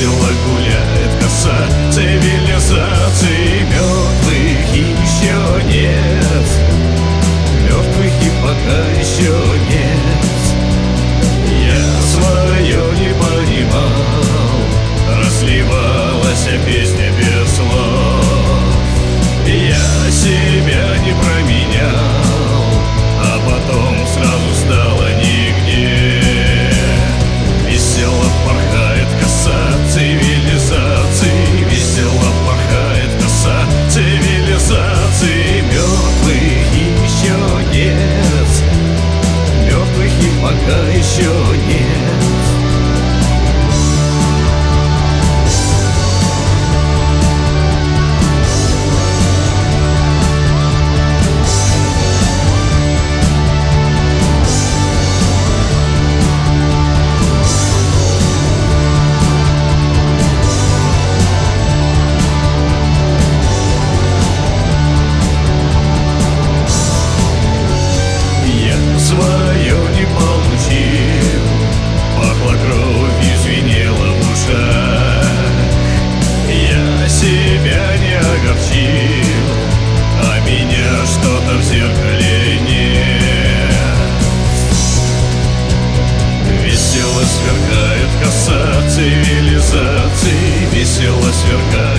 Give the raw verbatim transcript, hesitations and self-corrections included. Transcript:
Весело гуляет коса цивилизации. Мертвых еще нет, мертвых и пока еще нет. Я свое не понимал, разливалась песня без слов. Я себя не променял, а потом сразу стало нигде. Весело порхает коса цивилизации, весело порхает коса цивилизации. Мертвых еще нет, мертвых и пока еще нет. Свое не получил, пахла кровью, звенела в ушах. Я себя не огорчил, а меня что-то в зеркале нет. Весело сверкает коса цивилизации, весело сверкает